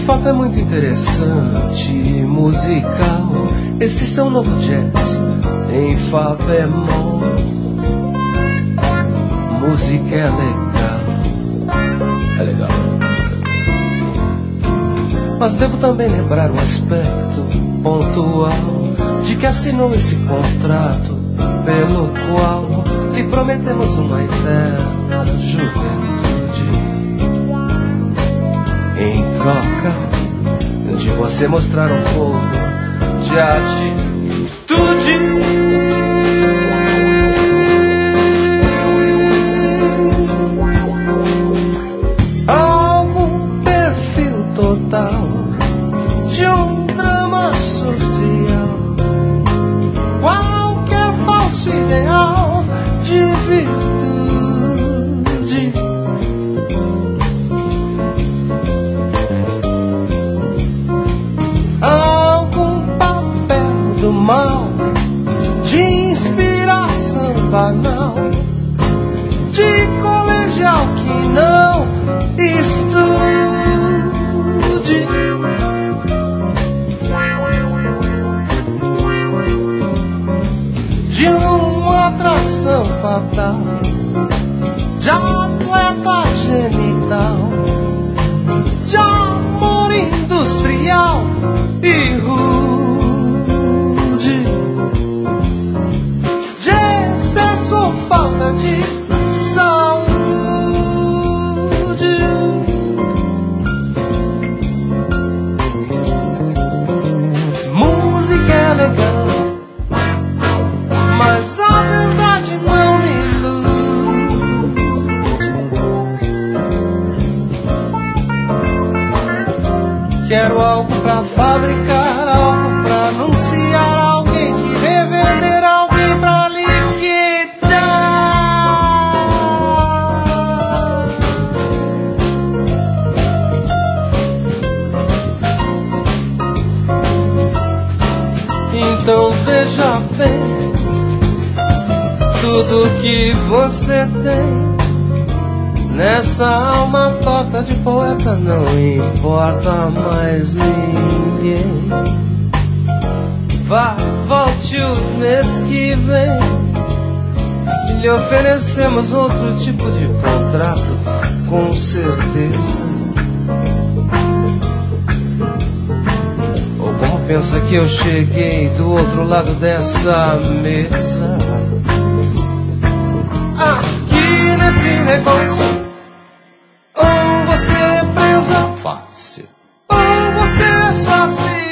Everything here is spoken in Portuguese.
fato é muito interessante, musical. Esse seu novo jazz em Fá bemol. Música é legal, é legal. Mas devo também lembrar o aspecto pontual de que assinou esse contrato pelo qual lhe prometemos uma eterna juventude. Em troca de você mostrar um pouco de atitude. Algum perfil total de um drama social, qualquer falso ideal de virtude. Algum papel do mal, de inspiração banal, de colegial que não estude. De uma atração fatal, de atleta genital, de amor industrial e rude, de excesso ou falta de saúde. Música é legal, mas a verdade não me ilude. Quero algo pra fabricar, algo pra anunciar, alguém que revender, alguém pra liquidar. Então veja bem, tudo que você tem nessa alma torta de poeta não importa mais ninguém. Vá, volte o mês que vem, lhe oferecemos outro tipo de contrato, com certeza. Ou como pensa que eu cheguei do outro lado dessa mesa? Aqui nesse negócio, ou você é presa fácil, ou você só se